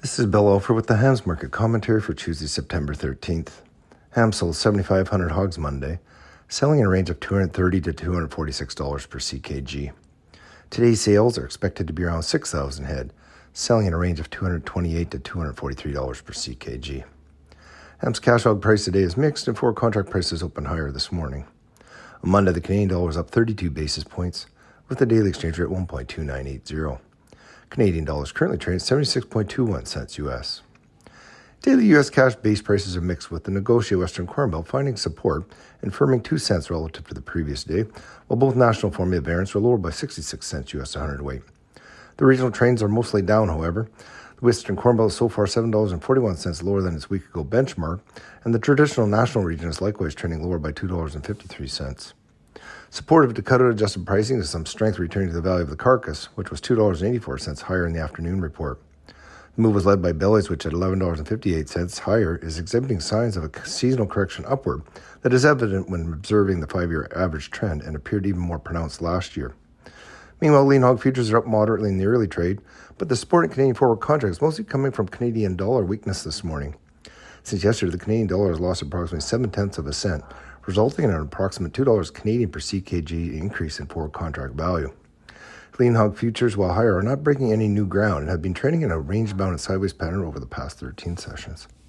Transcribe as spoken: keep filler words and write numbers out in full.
This is Bill Alford with the Hams Market Commentary for Tuesday, September thirteenth. Ham sold seventy-five hundred hogs Monday, selling in a range of two hundred thirty dollars to two hundred forty-six dollars per C K G. Today's sales are expected to be around six thousand head, selling in a range of two hundred twenty-eight dollars to two hundred forty-three dollars per C K G. Ham's cash hog price today is mixed and forward contract prices opened higher this morning. On Monday, the Canadian dollar was up thirty-two basis points, with the daily exchange rate one point two nine eight zero. Canadian dollars currently trading seventy-six point two one cents U S. Daily U S cash base prices are mixed, with the negotiated Western Corn Belt finding support and firming two cents relative to the previous day, while both national formula variants were lower by sixty-six cents U S a hundredweight. The regional trends are mostly down, however. The Western Corn Belt is so far seven dollars and forty-one cents lower than its week-ago benchmark, and the traditional national region is likewise trending lower by two dollars and fifty-three cents. Supportive to cutout-adjusted pricing is some strength returning to the value of the carcass, which was two dollars and eighty-four cents higher in the afternoon report. The move was led by bellies, which at eleven dollars and fifty-eight cents higher is exhibiting signs of a seasonal correction upward that is evident when observing the five-year average trend and appeared even more pronounced last year. Meanwhile, lean hog futures are up moderately in the early trade, but the support in Canadian forward contracts is mostly coming from Canadian dollar weakness this morning. Since yesterday, the Canadian dollar has lost approximately seven-tenths of a cent, resulting in an approximate two dollars Canadian per C K G increase in forward contract value. Lean hog futures, while higher, are not breaking any new ground and have been trading in a range-bound and sideways pattern over the past thirteen sessions.